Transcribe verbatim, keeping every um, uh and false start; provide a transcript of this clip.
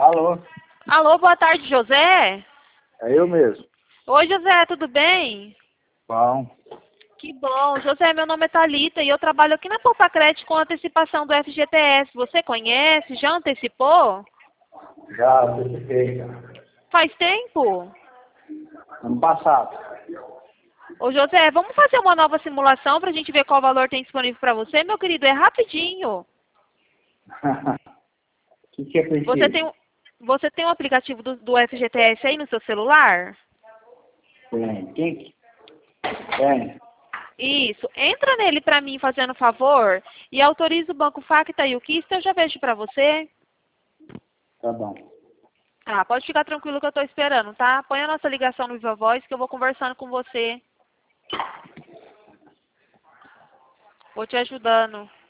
Alô? Alô, boa tarde, José. É eu mesmo. Oi, José, tudo bem? Bom. Que bom. José, meu nome é Thalita e eu trabalho aqui na Popacred com antecipação do F G T S. Você conhece? Já antecipou? Já antecipei, já. Faz tempo? Ano passado. Ô, José, vamos fazer uma nova simulação para a gente ver qual valor tem disponível para você, meu querido? É rapidinho. O que, que é preciso? Você tem, um- você tem um aplicativo do, do F G T S aí no seu celular? Tem. Quem que... Tem. Isso. Entra nele para mim, fazendo favor, e autoriza o Banco Facta e o Kista, eu já vejo para você. Tá bom. Tá, pode ficar tranquilo que eu estou esperando, tá? Põe a nossa ligação no Viva Voz que eu vou conversando com você. Vou te ajudando.